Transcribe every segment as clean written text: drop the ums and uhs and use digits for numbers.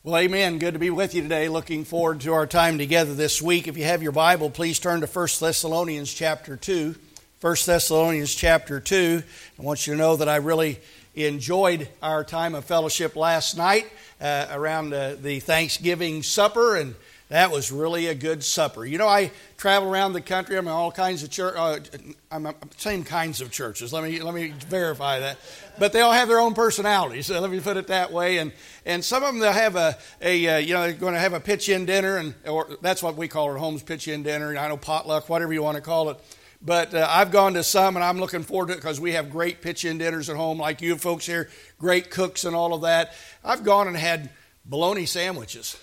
Well, amen. Good to be with you today. Looking forward to our time together this week. If you have your Bible, please turn to 1 Thessalonians chapter 2. 1 Thessalonians chapter 2. I want you to know that I really enjoyed our time of fellowship last night around the Thanksgiving supper, and that was really a good supper. You know, I travel around the country. I'm in all kinds of same kinds of churches. Let me verify that. But they all have their own personalities. So let me put it that way. And some of them they'll have they're going to have a pitch-in dinner, or that's what we call our homes, pitch-in dinner. I know potluck, whatever you want to call it. But I've gone to some, and I'm looking forward to it because we have great pitch-in dinners at home, like you folks here, great cooks and all of that. I've gone and had bologna sandwiches.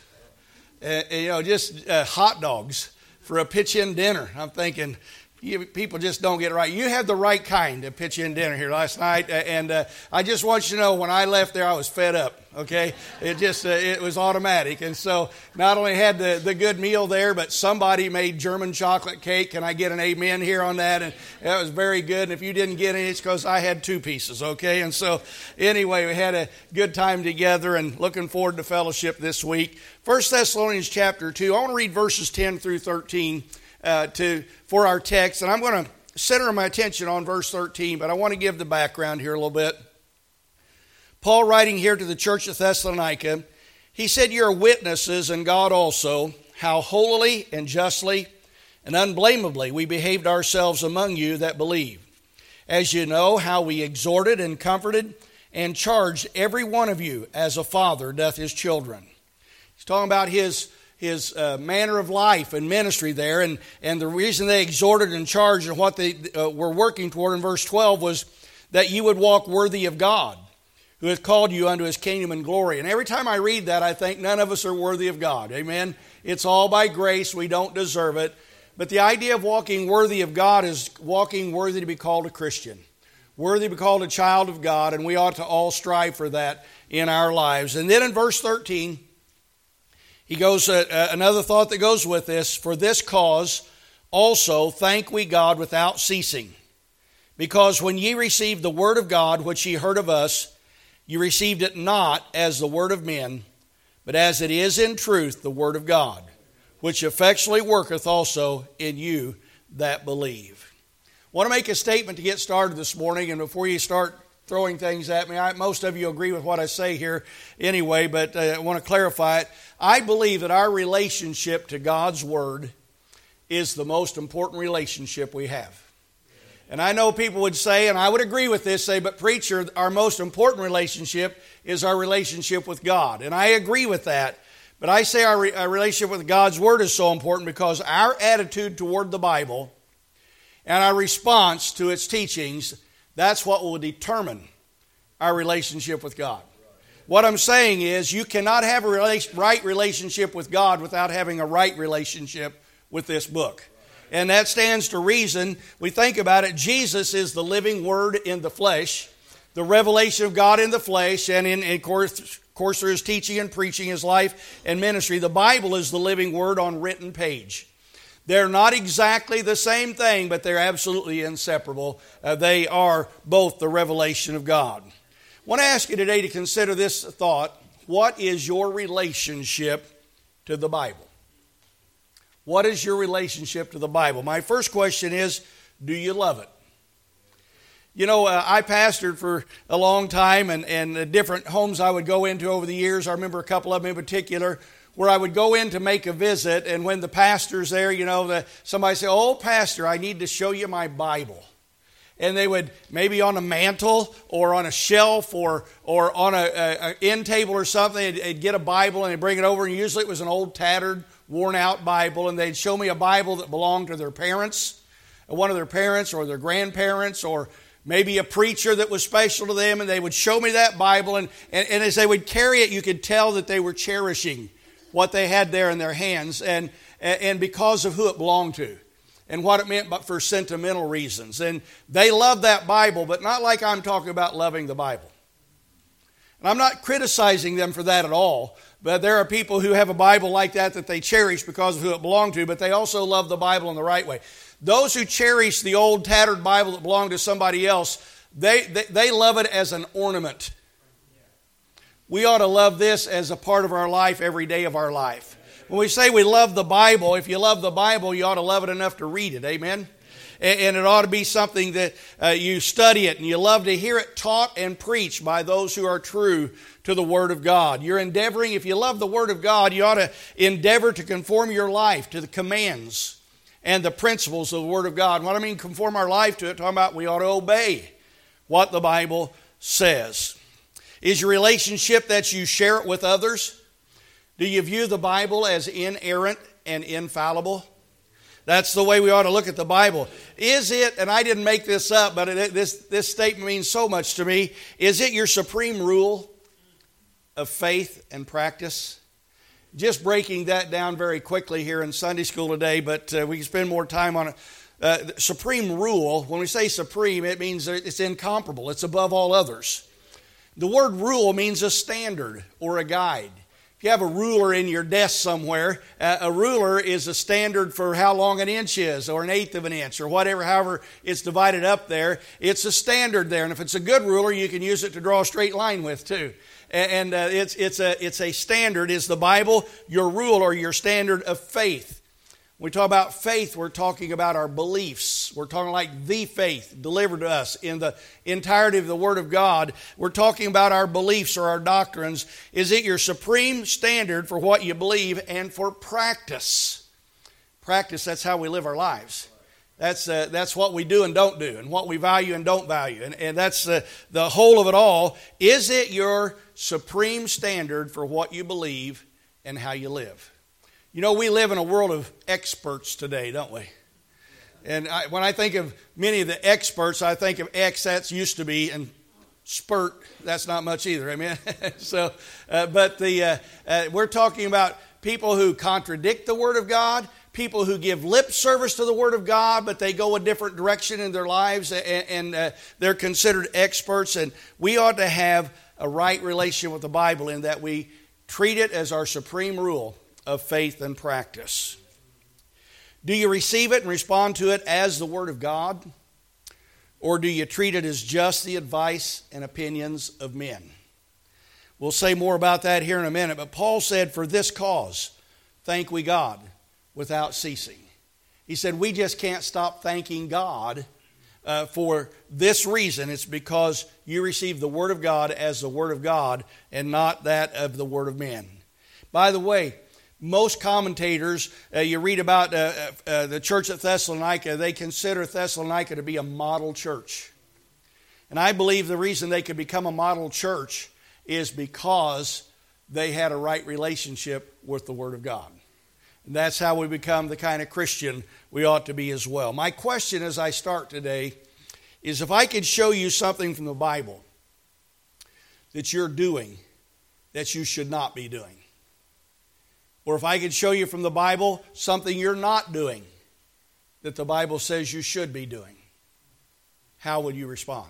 Just hot dogs for a pitch-in dinner. I'm thinking, people just don't get it right. You had the right kind of pitch-in dinner here last night, and I just want you to know when I left there, I was fed up, okay? It was automatic, and so not only had the good meal there, but somebody made German chocolate cake. Can I get an amen here on that? And that was very good, and if you didn't get any, it's because I had 2 pieces, okay? And so anyway, we had a good time together and looking forward to fellowship this week. 1 Thessalonians chapter 2, I want to read verses 10 through 13 for our text, and I'm going to center my attention on verse 13, but I want to give the background here a little bit. Paul, writing here to the church of Thessalonica, he said, "You are witnesses, and God also, how holily and justly and unblameably we behaved ourselves among you that believe. As you know, how we exhorted and comforted and charged every one of you as a father doth his children." He's talking about his manner of life and ministry there, and the reason they exhorted and charged and what they were working toward in verse 12 was that you would walk worthy of God, who hath called you unto his kingdom and glory. And every time I read that, I think none of us are worthy of God. Amen? It's all by grace. We don't deserve it. But the idea of walking worthy of God is walking worthy to be called a Christian, worthy to be called a child of God, and we ought to all strive for that in our lives. And then in verse 13, he goes, another thought that goes with this, "For this cause also thank we God without ceasing, because when ye received the word of God, which ye heard of us, ye received it not as the word of men, but as it is in truth the word of God, which effectually worketh also in you that believe." I want to make a statement to get started this morning, and before you start throwing things at me, most of you agree with what I say here anyway, but I want to clarify it. I believe that our relationship to God's Word is the most important relationship we have. And I know people would say, and I would agree with this, say, "But preacher, our most important relationship is our relationship with God." And I agree with that. But I say our relationship with God's Word is so important because our attitude toward the Bible and our response to its teachings, that's what will determine our relationship with God. What I'm saying is you cannot have a right relationship with God without having a right relationship with this book. And that stands to reason. We think about it, Jesus is the living Word in the flesh, the revelation of God in the flesh, and of course there is teaching and preaching, his life and ministry. The Bible is the living Word on written page. They're not exactly the same thing, but they're absolutely inseparable. They are both the revelation of God. I want to ask you today to consider this thought. What is your relationship to the Bible? What is your relationship to the Bible? My first question is, do you love it? You know, I pastored for a long time, and the different homes I would go into over the years, I remember a couple of them in particular, where I would go in to make a visit, and when the pastor's there, somebody say, "Oh, pastor, I need to show you my Bible." And they would, maybe on a mantle or on a shelf or on an end table or something, they'd get a Bible and they'd bring it over, and usually it was an old, tattered, worn-out Bible, and they'd show me a Bible that belonged to their parents, one of their parents or their grandparents, or maybe a preacher that was special to them, and they would show me that Bible, and as they would carry it, you could tell that they were cherishing what they had there in their hands, and because of who it belonged to and what it meant, but for sentimental reasons. And they loved that Bible, but not like I'm talking about loving the Bible. And I'm not criticizing them for that at all, but there are people who have a Bible like that they cherish because of who it belonged to, but they also love the Bible in the right way. Those who cherish the old tattered Bible that belonged to somebody else, they love it as an ornament. we ought to love this as a part of our life every day of our life. When we say we love the Bible, if you love the Bible, you ought to love it enough to read it. Amen? And it ought to be something that you study it and you love to hear it taught and preached by those who are true to the Word of God. You're endeavoring, if you love the Word of God, you ought to endeavor to conform your life to the commands and the principles of the Word of God. And what I mean conform our life to it, talking about we ought to obey what the Bible says. Is your relationship that you share it with others? Do you view the Bible as inerrant and infallible? That's the way we ought to look at the Bible. Is it, and I didn't make this up, but this statement means so much to me, is it your supreme rule of faith and practice? Just breaking that down very quickly here in Sunday school today, but we can spend more time on it. Supreme rule, when we say supreme, it means that it's incomparable. It's above all others. The word rule means a standard or a guide. If you have a ruler in your desk somewhere, a ruler is a standard for how long an inch is, or an eighth of an inch, or whatever, however it's divided up there. It's a standard there, and if it's a good ruler, you can use it to draw a straight line with too. And it's a standard. Is the Bible your rule or your standard of faith? When we talk about faith, we're talking about our beliefs. We're talking like the faith delivered to us in the entirety of the Word of God. We're talking about our beliefs or our doctrines. Is it your supreme standard for what you believe and for practice? Practice, that's how we live our lives. That's what we do and don't do, and what we value and don't value. And that's the whole of it all. Is it your supreme standard for what you believe and how you live? You know, we live in a world of experts today, don't we? And when I think of many of the experts, I think of X, that's used to be, and spurt, that's not much either, amen? We're talking about people who contradict the Word of God, people who give lip service to the Word of God, but they go a different direction in their lives, and they're considered experts. And we ought to have a right relationship with the Bible in that we treat it as our supreme rule of faith and practice. Do you receive it and respond to it as the Word of God? Or do you treat it as just the advice and opinions of men? We'll say more about that here in a minute, but Paul said, for this cause, thank we God without ceasing. He said, we just can't stop thanking God for this reason. It's because you receive the Word of God as the Word of God and not that of the Word of men. By the way, most commentators, you read about the church at Thessalonica, they consider Thessalonica to be a model church. And I believe the reason they could become a model church is because they had a right relationship with the Word of God. And that's how we become the kind of Christian we ought to be as well. My question as I start today is, if I could show you something from the Bible that you're doing that you should not be doing, or if I could show you from the Bible something you're not doing that the Bible says you should be doing, how would you respond?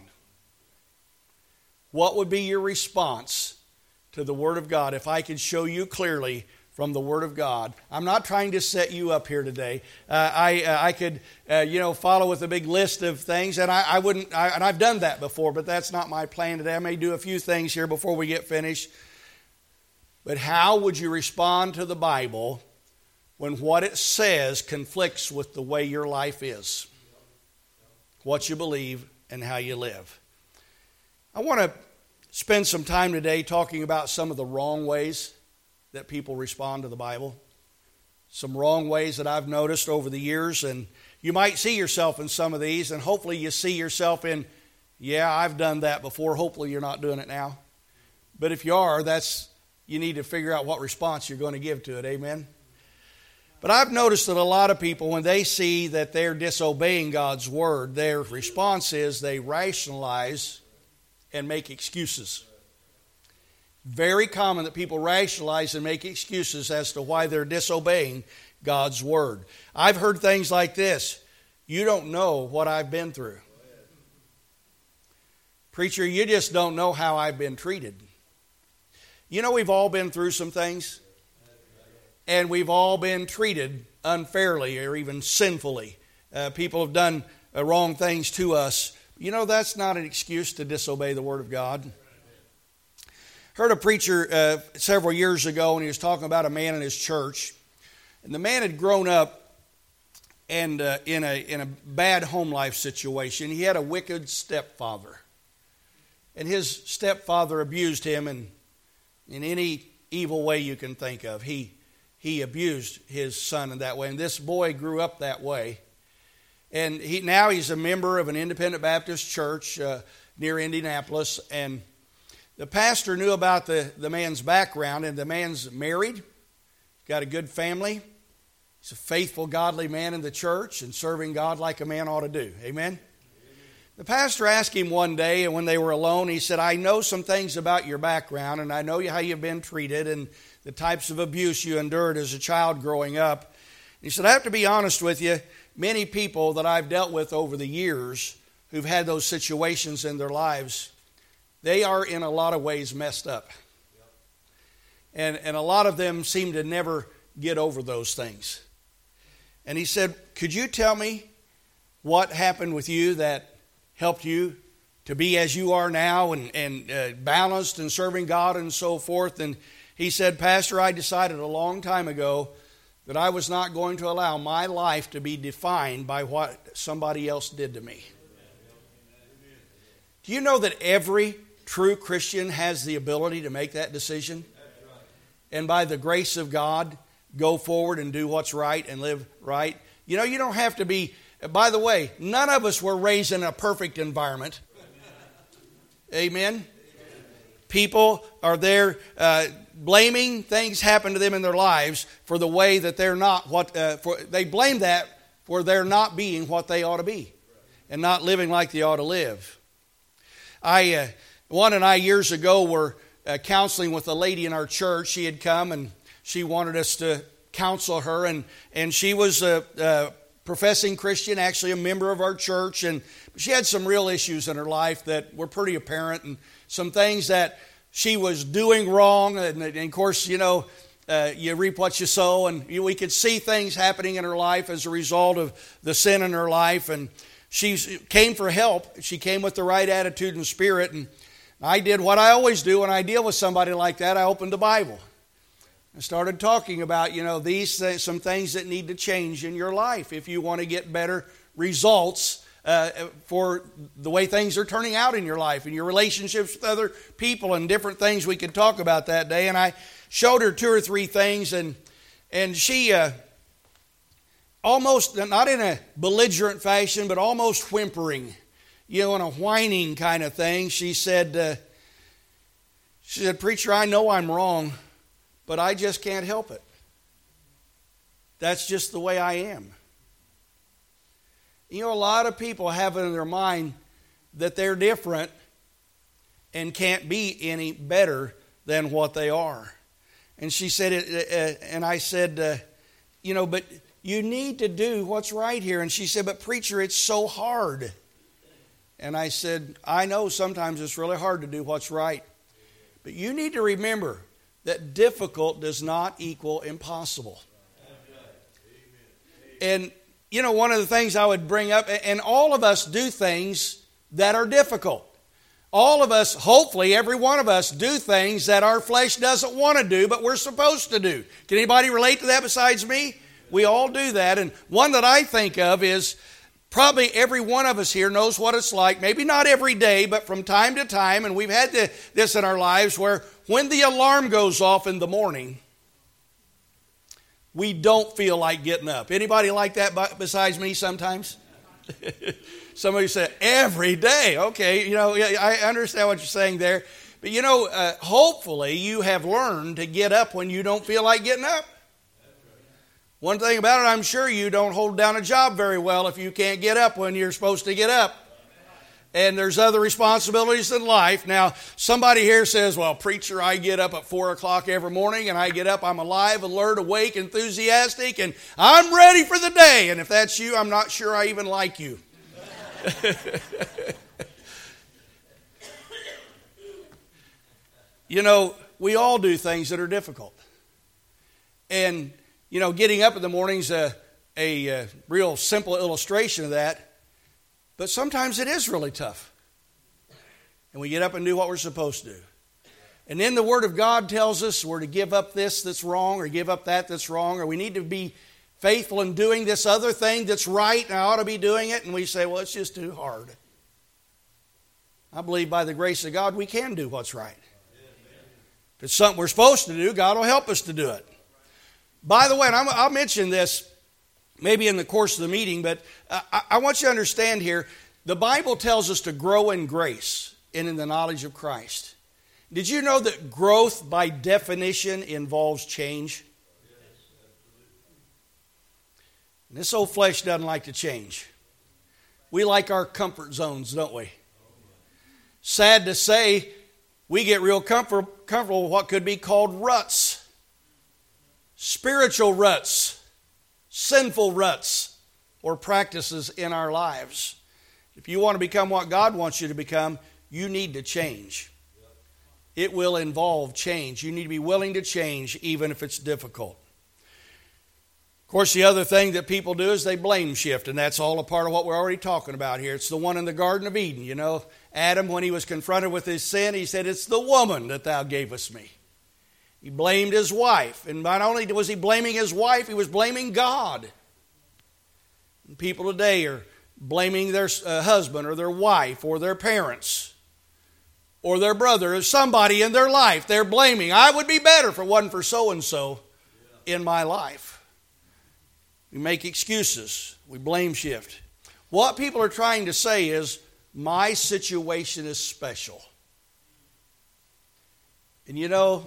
What would be your response to the Word of God if I could show you clearly from the Word of God? I'm not trying to set you up here today. I could follow with a big list of things, and I wouldn't. And I've done that before, but that's not my plan today. I may do a few things here before we get finished. But how would you respond to the Bible when what it says conflicts with the way your life is, what you believe, and how you live? I want to spend some time today talking about some of the wrong ways that people respond to the Bible. Some wrong ways that I've noticed over the years, and you might see yourself in some of these, and hopefully you see yourself in, yeah, I've done that before. Hopefully you're not doing it now. But if you are, you need to figure out what response you're going to give to it. Amen? But I've noticed that a lot of people, when they see that they're disobeying God's Word, their response is they rationalize and make excuses. Very common that people rationalize and make excuses as to why they're disobeying God's Word. I've heard things like this: you don't know what I've been through. Preacher, you just don't know how I've been treated. You know, we've all been through some things, and we've all been treated unfairly or even sinfully. People have done wrong things to us. You know, that's not an excuse to disobey the Word of God. Heard a preacher several years ago, and he was talking about a man in his church. And the man had grown up and in a bad home life situation. He had a wicked stepfather. And his stepfather abused him in any evil way you can think of. He abused his son in that way. And this boy grew up that way. And now he's a member of an independent Baptist church near Indianapolis. And the pastor knew about the man's background. And the man's married, got a good family. He's a faithful, godly man in the church and serving God like a man ought to do. Amen? The pastor asked him one day, and when they were alone, he said, I know some things about your background, and I know how you've been treated and the types of abuse you endured as a child growing up. He said, I have to be honest with you, many people that I've dealt with over the years who've had those situations in their lives, they are in a lot of ways messed up. And a lot of them seem to never get over those things. And he said, could you tell me what happened with you that helped you to be as you are now and balanced and serving God and so forth? And he said, Pastor, I decided a long time ago that I was not going to allow my life to be defined by what somebody else did to me. Do you know that every true Christian has the ability to make that decision? And by the grace of God, go forward and do what's right and live right. You know, you don't have to be, by the way, none of us were raised in a perfect environment. Amen? People are there blaming things happen to them in their lives for the way that they're not what, they blame that for their not being what they ought to be and not living like they ought to live. Juan and I years ago were counseling with a lady in our church. She had come and she wanted us to counsel her, and she was a professing Christian, actually a member of our church, and she had some real issues in her life that were pretty apparent, and some things that she was doing wrong, and of course, you know, you reap what you sow, and we could see things happening in her life as a result of the sin in her life, and she came for help. She came with the right attitude and spirit, and I did what I always do when I deal with somebody like that. I opened the Bible. I started talking about, you know, some things that need to change in your life if you want to get better results for the way things are turning out in your life and your relationships with other people and different things we could talk about that day. And I showed her 2 or 3 things, and she almost, not in a belligerent fashion, but almost whimpering, you know, in a whining kind of thing. She said, Preacher, I know I'm wrong, but I just can't help it. That's just the way I am. You know, a lot of people have it in their mind that they're different and can't be any better than what they are. And she said, and I said, you know, but you need to do what's right here. And she said, but preacher, it's so hard. And I said, I know sometimes it's really hard to do what's right. But you need to remember that difficult does not equal impossible. And, you know, one of the things I would bring up, and all of us do things that are difficult. All of us, hopefully, every one of us do things that our flesh doesn't want to do, but we're supposed to do. Can anybody relate to that besides me? We all do that. And one that I think of is probably every one of us here knows what it's like, maybe not every day, but from time to time, and we've had this in our lives, where when the alarm goes off in the morning, we don't feel like getting up. Anybody like that besides me sometimes? Somebody said, every day. Okay, you know, I understand what you're saying there. But you know, hopefully you have learned to get up when you don't feel like getting up. One thing about it, I'm sure you don't hold down a job very well if you can't get up when you're supposed to get up. And there's other responsibilities in life. Now, somebody here says, well, preacher, I get up at 4 o'clock every morning, and I get up, I'm alive, alert, awake, enthusiastic, and I'm ready for the day. And if that's you, I'm not sure I even like you. You know, we all do things that are difficult. And, you know, getting up in the morning's a real simple illustration of that. But sometimes it is really tough. And we get up and do what we're supposed to do. And then the Word of God tells us we're to give up this that's wrong, or give up that that's wrong, or we need to be faithful in doing this other thing that's right, and I ought to be doing it. And we say, well, it's just too hard. I believe by the grace of God we can do what's right. If it's something we're supposed to do, God will help us to do it. By the way, and I'll mention this maybe in the course of the meeting, but I want you to understand here, the Bible tells us to grow in grace and in the knowledge of Christ. Did you know that growth by definition involves change? And this old flesh doesn't like to change. We like our comfort zones, don't we? Sad to say, we get real comfortable with what could be called ruts. Spiritual ruts, sinful ruts, or practices in our lives. If you want to become what God wants you to become, you need to change. It will involve change. You need to be willing to change even if it's difficult. Of course, the other thing that people do is they blame shift, and that's all a part of what we're already talking about here. It's the one in the Garden of Eden. You know, Adam, when he was confronted with his sin, he said, "It's the woman that thou gavest me." He blamed his wife. And not only was he blaming his wife, he was blaming God. And people today are blaming their husband or their wife or their parents or their brother or somebody in their life. They're blaming. I would be better if it wasn't for so-and-so in my life. We make excuses. We blame shift. What people are trying to say is, my situation is special. And you know,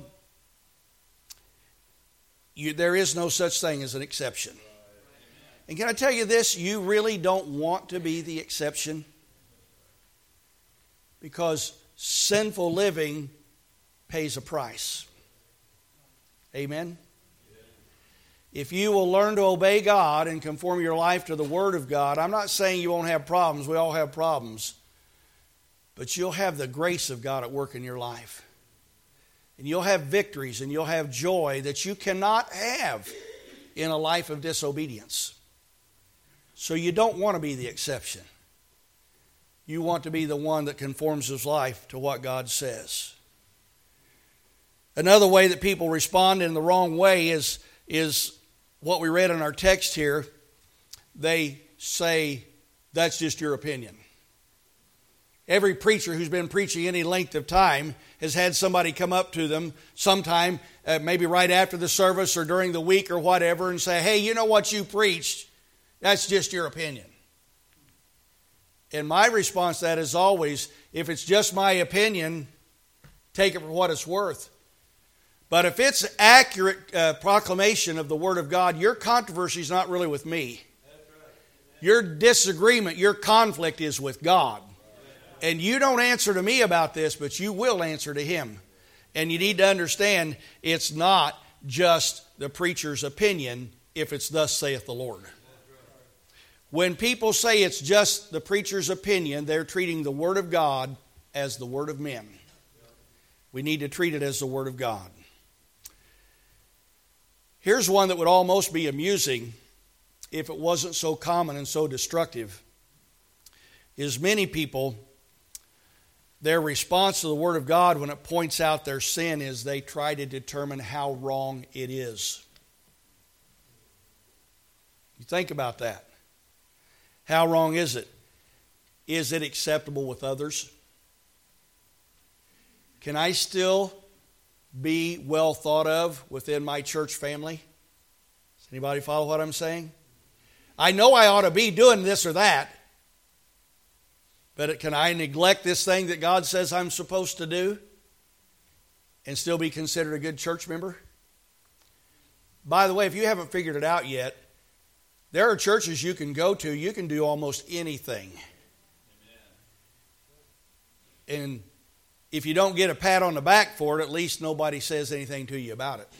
there is no such thing as an exception. And can I tell you this? You really don't want to be the exception. Because sinful living pays a price. Amen? If you will learn to obey God and conform your life to the Word of God, I'm not saying you won't have problems. We all have problems. But you'll have the grace of God at work in your life. And you'll have victories and you'll have joy that you cannot have in a life of disobedience. So you don't want to be the exception. You want to be the one that conforms his life to what God says. Another way that people respond in the wrong way is what we read in our text here. They say, that's just your opinion. Every preacher who's been preaching any length of time has had somebody come up to them sometime, maybe right after the service or during the week or whatever, and say, hey, you know what you preached? That's just your opinion. And my response to that is always, if it's just my opinion, take it for what it's worth. But if it's accurate proclamation of the Word of God, your controversy is not really with me. Your disagreement, your conflict is with God. And you don't answer to me about this, but you will answer to Him. And you need to understand, it's not just the preacher's opinion if it's thus saith the Lord. When people say it's just the preacher's opinion, they're treating the Word of God as the word of men. We need to treat it as the Word of God. Here's one that would almost be amusing if it wasn't so common and so destructive. Is many people, their response to the Word of God when it points out their sin is they try to determine how wrong it is. You think about that. How wrong is it? Is it acceptable with others? Can I still be well thought of within my church family? Does anybody follow what I'm saying? I know I ought to be doing this or that, but can I neglect this thing that God says I'm supposed to do and still be considered a good church member? By the way, if you haven't figured it out yet, there are churches you can go to, you can do almost anything. And if you don't get a pat on the back for it, at least nobody says anything to you about it,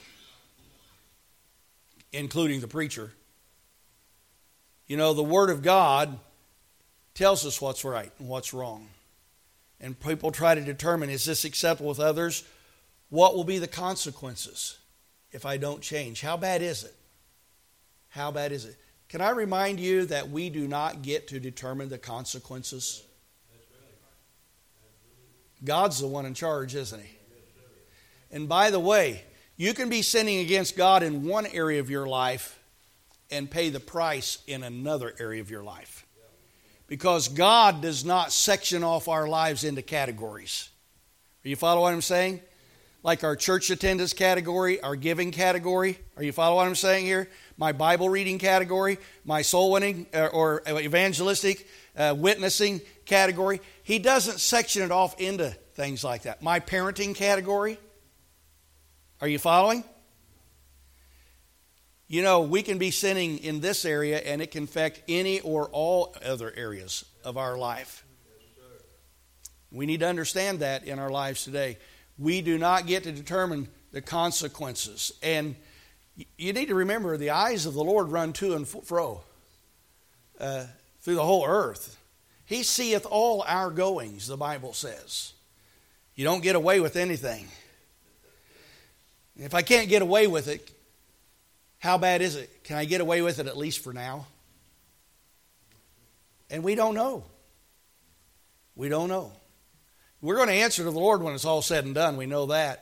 including the preacher. You know, the Word of God tells us what's right and what's wrong. And people try to determine, is this acceptable with others? What will be the consequences if I don't change? How bad is it? How bad is it? Can I remind you that we do not get to determine the consequences? God's the one in charge, isn't He? And by the way, you can be sinning against God in one area of your life and pay the price in another area of your life. Because God does not section off our lives into categories. Are you following what I'm saying? Like our church attendance category, our giving category. Are you following what I'm saying here? My Bible reading category, my soul winning or evangelistic witnessing category. He doesn't section it off into things like that. My parenting category. Are you following? You know, we can be sinning in this area and it can affect any or all other areas of our life. We need to understand that in our lives today. We do not get to determine the consequences. And you need to remember, the eyes of the Lord run to and fro through the whole earth. He seeth all our goings, the Bible says. You don't get away with anything. If I can't get away with it, how bad is it? Can I get away with it at least for now? And we don't know. We don't know. We're going to answer to the Lord when it's all said and done. We know that.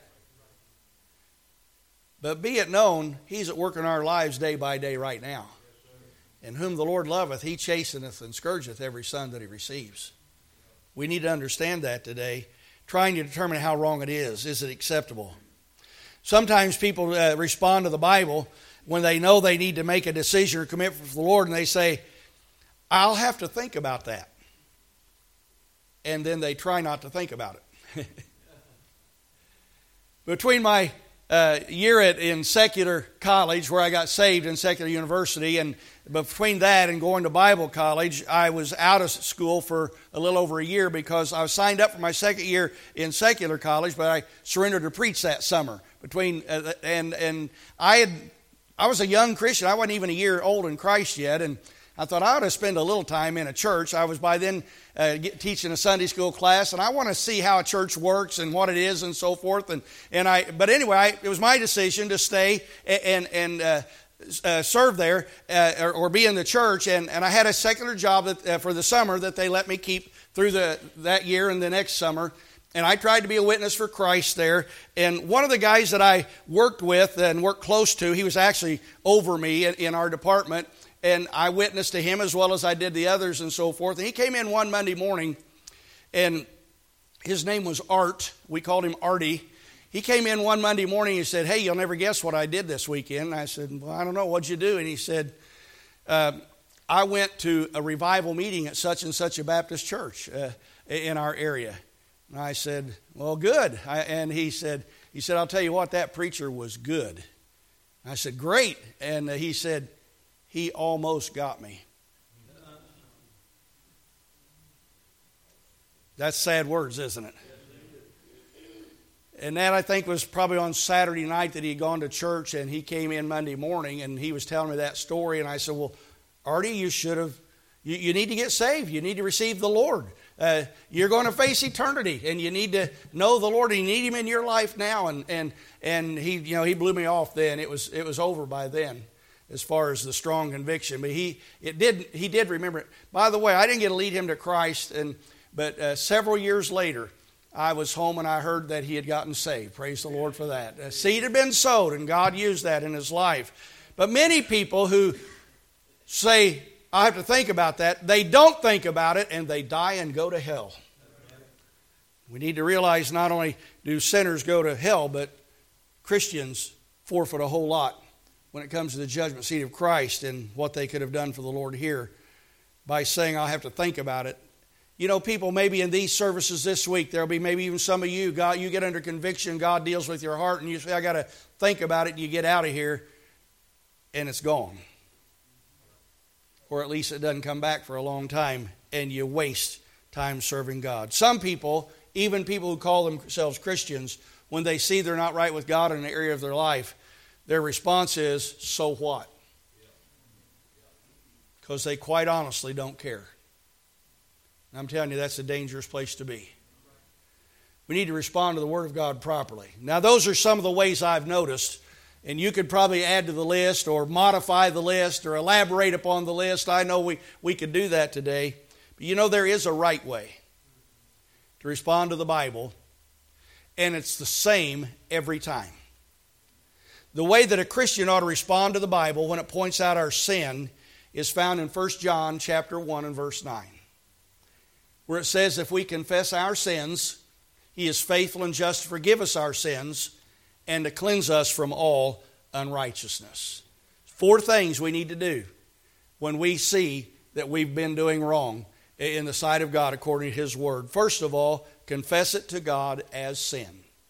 But be it known, He's at work in our lives day by day right now. And whom the Lord loveth, He chasteneth and scourgeth every son that He receives. We need to understand that today, trying to determine how wrong it is. Is it acceptable? Sometimes people respond to the Bible when they know they need to make a decision or commitment for the Lord, and they say, I'll have to think about that. And then they try not to think about it. Between my year in secular college, where I got saved in secular university, and between that and going to Bible college, I was out of school for a little over a year because I was signed up for my second year in secular college, but I surrendered to preach that summer. And I was a young Christian. I wasn't even a year old in Christ yet, and I thought I ought to spend a little time in a church. I was by then teaching a Sunday school class, and I want to see how a church works and what it is and so forth. But anyway, it was my decision to stay and serve there or be in the church. And I had a secular job for the summer that they let me keep through that year and the next summer. And I tried to be a witness for Christ there. And one of the guys that I worked with and worked close to, he was actually over me in our department. And I witnessed to him as well as I did the others and so forth. And he came in one Monday morning, and his name was Art. We called him Artie. He came in one Monday morning and he said, hey, you'll never guess what I did this weekend. And I said, well, I don't know. What'd you do? And he said, I went to a revival meeting at such and such a Baptist church in our area. And I said, well, good. And he said, I'll tell you what, that preacher was good. I said, great. And he said, he almost got me. That's sad words, isn't it? And that, I think, was probably on Saturday night that he had gone to church, and he came in Monday morning, and he was telling me that story. And I said, well, Artie, you need to get saved. You need to receive the Lord. You're going to face eternity, and you need to know the Lord, and you need Him in your life now. And he blew me off then. It was over by then, as far as the strong conviction. But he did remember it. By the way, I didn't get to lead him to Christ, but several years later, I was home and I heard that he had gotten saved. Praise the Lord for that. A seed had been sowed, and God used that in his life. But many people who say, I have to think about that, they don't think about it, and they die and go to hell. We need to realize not only do sinners go to hell, but Christians forfeit a whole lot when it comes to the judgment seat of Christ and what they could have done for the Lord here by saying, I'll have to think about it. You know, people, maybe in these services this week, there'll be maybe even some of you, God, you get under conviction, God deals with your heart, and you say, I got to think about it, and you get out of here, and it's gone. Or at least it doesn't come back for a long time, and you waste time serving God. Some people, even people who call themselves Christians, when they see they're not right with God in an area of their life, their response is, so what? Because they quite honestly don't care. And I'm telling you, that's a dangerous place to be. We need to respond to the Word of God properly. Now, those are some of the ways I've noticed, and you could probably add to the list or modify the list or elaborate upon the list. I know we could do that today. But you know, there is a right way to respond to the Bible. and it's the same every time. The way that a Christian ought to respond to the Bible when it points out our sin is found in 1 John chapter 1 and verse 9, where it says, if we confess our sins, He is faithful and just to forgive us our sins and to cleanse us from all unrighteousness. 4 things we need to do when we see that we've been doing wrong in the sight of God according to His Word. First of all, confess it to God as sin.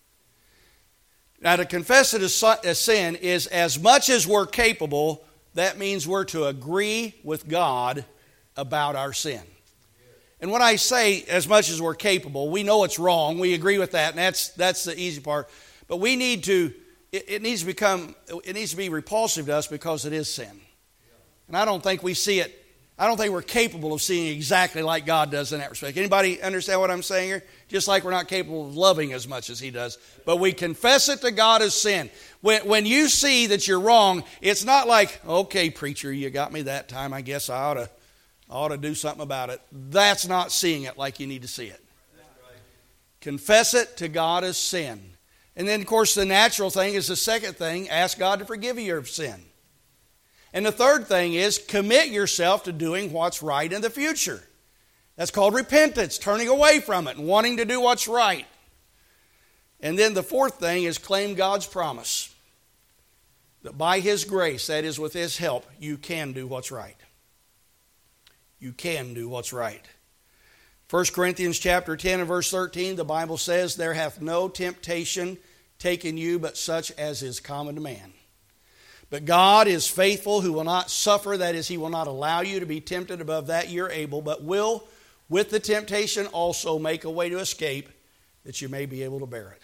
Now, to confess it as sin is as much as we're capable. That means we're to agree with God about our sin. And when I say as much as we're capable, we know it's wrong. We agree with that, and that's the easy part. But we need to, it needs to be repulsive to us because it is sin. And I don't think we see it. I don't think we're capable of seeing exactly like God does in that respect. Anybody understand what I'm saying here? Just like we're not capable of loving as much as He does. But we confess it to God as sin. When you see that you're wrong, it's not like, okay, preacher, you got me that time. I guess I ought to do something about it. That's not seeing it like you need to see it. Confess it to God as sin. And then, of course, the natural thing is the second thing. Ask God to forgive you your sin. And the third thing is commit yourself to doing what's right in the future. That's called repentance, turning away from it and wanting to do what's right. And then the fourth thing is claim God's promise that by His grace, that is with His help, you can do what's right. You can do what's right. 1 Corinthians chapter 10 and verse 13, the Bible says, there hath no temptation taken you but such as is common to man. But God is faithful, who will not suffer, that is, He will not allow you to be tempted above that you're able, but will, with the temptation, also make a way to escape, that you may be able to bear it.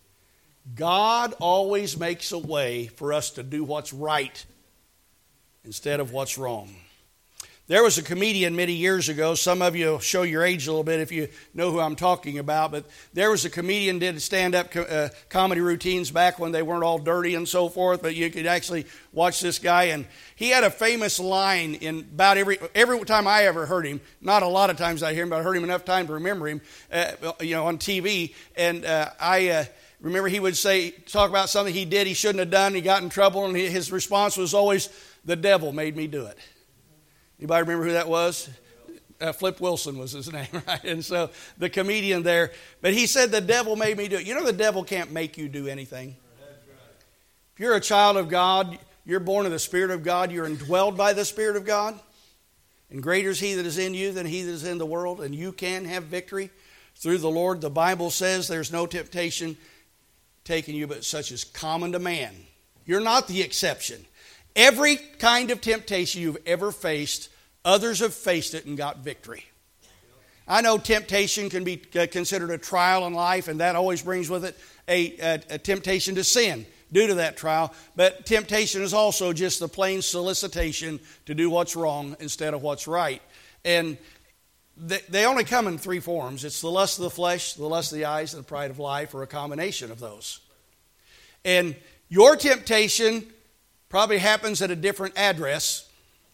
God always makes a way for us to do what's right instead of what's wrong. There was a comedian many years ago. Some of you will show your age a little bit if you know who I'm talking about. But there was a comedian did stand-up comedy routines back when they weren't all dirty and so forth. But you could actually watch this guy. And he had a famous line in about every time I ever heard him. Not a lot of times I hear him, but I heard him enough time to remember him on TV. And I remember he would talk about something he did he shouldn't have done. He got in trouble, and his response was always, "The devil made me do it." Anybody remember who that was? Flip Wilson was his name, right? And so the comedian there. But he said, the devil made me do it. You know the devil can't make you do anything. If you're a child of God, you're born of the Spirit of God, you're indwelled by the Spirit of God. And greater is He that is in you than he that is in the world. And you can have victory through the Lord. The Bible says there's no temptation taken you but such as common to man. You're not the exception. Every kind of temptation you've ever faced, others have faced it and got victory. I know temptation can be considered a trial in life, and that always brings with it a temptation to sin due to that trial. But temptation is also just the plain solicitation to do what's wrong instead of what's right. And they only come in 3 forms. It's the lust of the flesh, the lust of the eyes, and the pride of life, or a combination of those. And your temptation probably happens at a different address.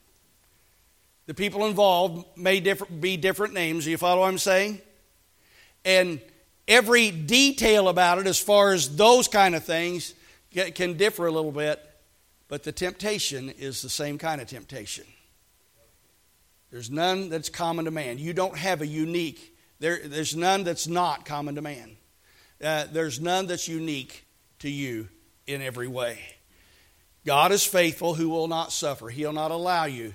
The people involved may be different names. Do you follow what I'm saying? And every detail about it, as far as those kind of things, can differ a little bit. But the temptation is the same kind of temptation. There's none that's common to man. You don't have a unique. There's none that's not common to man. There's none that's unique to you in every way. God is faithful, who will not suffer. He'll not allow you.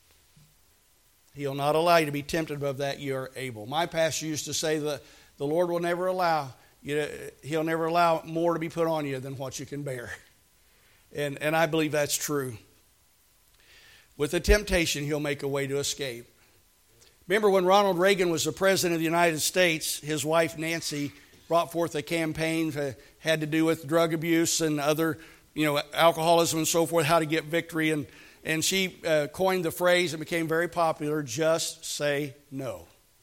He'll not allow you to be tempted above that you are able. My pastor used to say that the Lord will never allow you. He'll never allow more to be put on you than what you can bear. And I believe that's true. With the temptation, He'll make a way to escape. Remember when Ronald Reagan was the President of the United States, his wife Nancy brought forth a campaign that had to do with drug abuse and other alcoholism and so forth, how to get victory. And she coined the phrase that became very popular, just say no.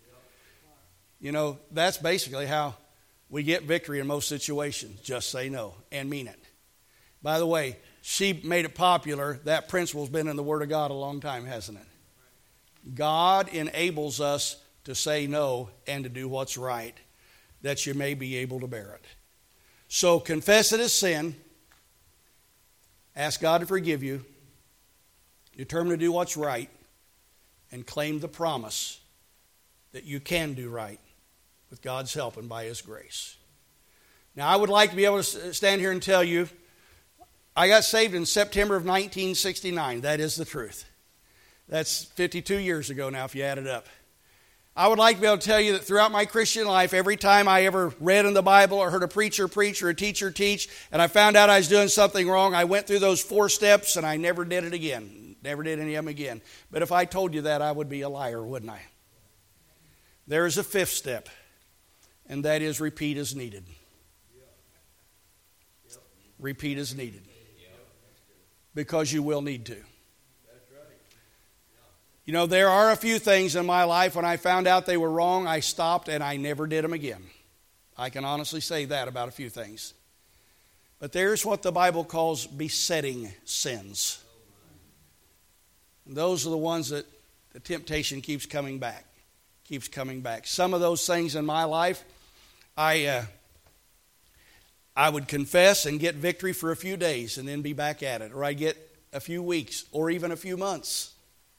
That's basically how we get victory in most situations. Just say no and mean it. By the way, she made it popular. That principle's been in the Word of God a long time, hasn't it? God enables us to say no and to do what's right, that you may be able to bear it. So confess it as sin. Ask God to forgive you. Determine to do what's right. And claim the promise that you can do right with God's help and by His grace. Now, I would like to be able to stand here and tell you, I got saved in September of 1969. That is the truth. That's 52 years ago now if you add it up. I would like to be able to tell you that throughout my Christian life, every time I ever read in the Bible or heard a preacher preach or a teacher teach, and I found out I was doing something wrong, I went through those 4 steps and I never did it again. Never did any of them again. But if I told you that, I would be a liar, wouldn't I? There is a 5th step, and that is repeat as needed. Repeat as needed. Because you will need to. You know, there are a few things in my life when I found out they were wrong, I stopped and I never did them again. I can honestly say that about a few things. But there's what the Bible calls besetting sins. And those are the ones that the temptation keeps coming back. Keeps coming back. Some of those things in my life, I would confess and get victory for a few days and then be back at it. Or I'd get a few weeks or even a few months.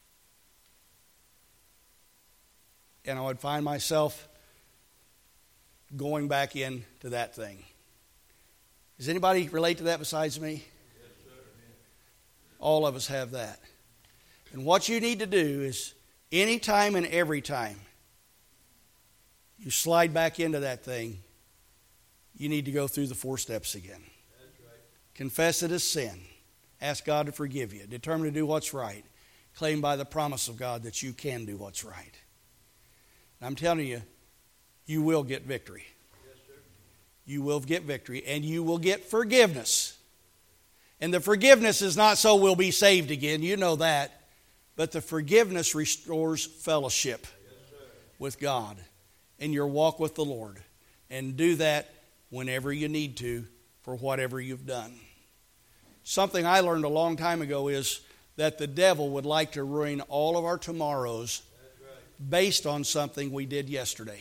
And I would find myself going back into that thing. Does anybody relate to that besides me? Yes, sir. All of us have that. And what you need to do is anytime and every time you slide back into that thing, you need to go through the 4 steps again. That's right. Confess it as sin. Ask God to forgive you. Determine to do what's right. Claim by the promise of God that you can do what's right. And I'm telling you, you will get victory. Yes, sir. You will get victory, and you will get forgiveness. And the forgiveness is not so we'll be saved again. You know that. But the forgiveness restores fellowship with God in your walk with the Lord. And do that whenever you need to for whatever you've done. Something I learned a long time ago is that the devil would like to ruin all of our tomorrows based on something we did yesterday.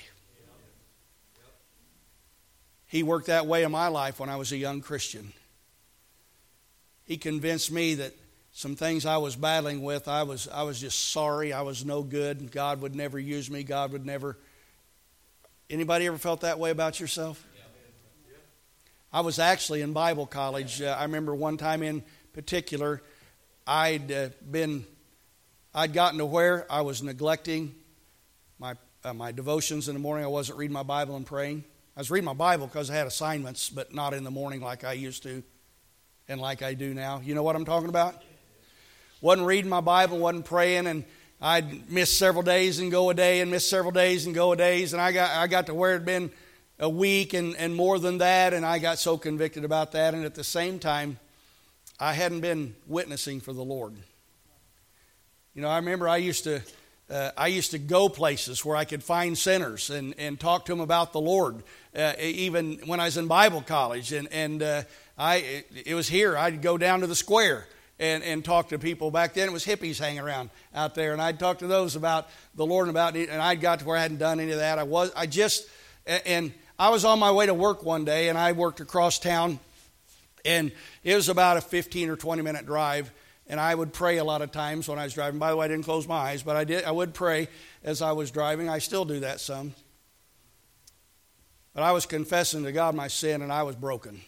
He worked that way in my life when I was a young Christian. He convinced me that some things I was battling with, I was just sorry, I was no good, God would never use me, God would never. Anybody ever felt that way about yourself? I was actually in Bible college. I remember one time in particular, I'd gotten to where I was neglecting my devotions in the morning. I wasn't reading my Bible and praying. I was reading my Bible because I had assignments, but not in the morning like I used to and like I do now. You know what I'm talking about? Wasn't reading my Bible, wasn't praying, and I'd miss several days and go a day and miss several days and go a days, and I got to where it had been a week and more than that, and I got so convicted about that, and at the same time, I hadn't been witnessing for the Lord. You know, I remember I used to go places where I could find sinners and talk to them about the Lord, even when I was in Bible college. It was here. I'd go down to the square and talk to people. Back then it was hippies hanging around out there, and I'd talk to those about the Lord and I got to where I hadn't done any of that. I was on my way to work one day, and I worked across town, and it was about a 15 or 20 minute drive. And I would pray a lot of times when I was driving. By the way, I didn't close my eyes, but I would pray as I was driving. I still do that some. But I was confessing to God my sin, and I was broken.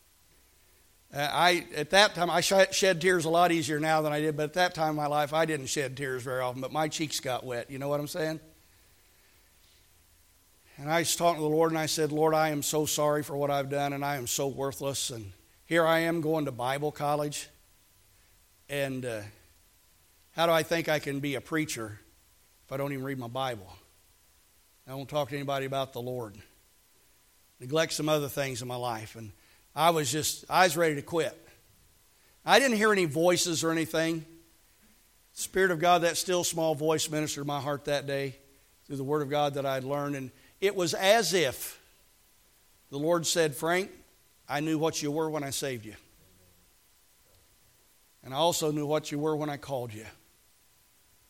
At that time, I shed tears a lot easier now than I did, but at that time in my life, I didn't shed tears very often, but my cheeks got wet. You know what I'm saying? And I was talking to the Lord, and I said, Lord, I am so sorry for what I've done, and I am so worthless. And here I am going to Bible college. And how do I think I can be a preacher if I don't even read my Bible? I don't talk to anybody about the Lord. Neglect some other things in my life. And I was ready to quit. I didn't hear any voices or anything. The Spirit of God, that still small voice, ministered to my heart that day through the Word of God that I'd learned. And it was as if the Lord said, Frank, I knew what you were when I saved you. And I also knew what you were when I called you.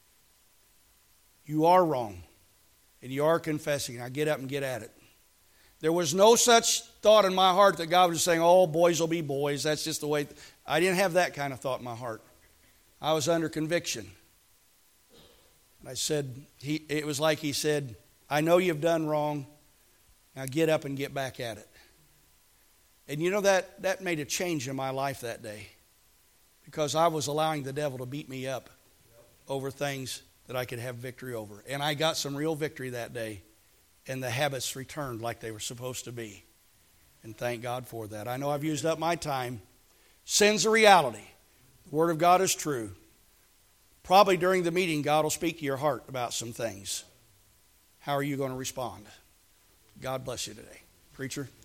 You are wrong. And you are confessing. Now get up and get at it. There was no such thought in my heart that God was saying, oh, boys will be boys. That's just the way. I didn't have that kind of thought in my heart. I was under conviction. And I said, it was like he said, I know you've done wrong. Now get up and get back at it. And you know, that made a change in my life that day. Because I was allowing the devil to beat me up over things that I could have victory over. And I got some real victory that day. And the habits returned like they were supposed to be. And thank God for that. I know I've used up my time. Sin's a reality. The Word of God is true. Probably during the meeting, God will speak to your heart about some things. How are you going to respond? God bless you today. Preacher.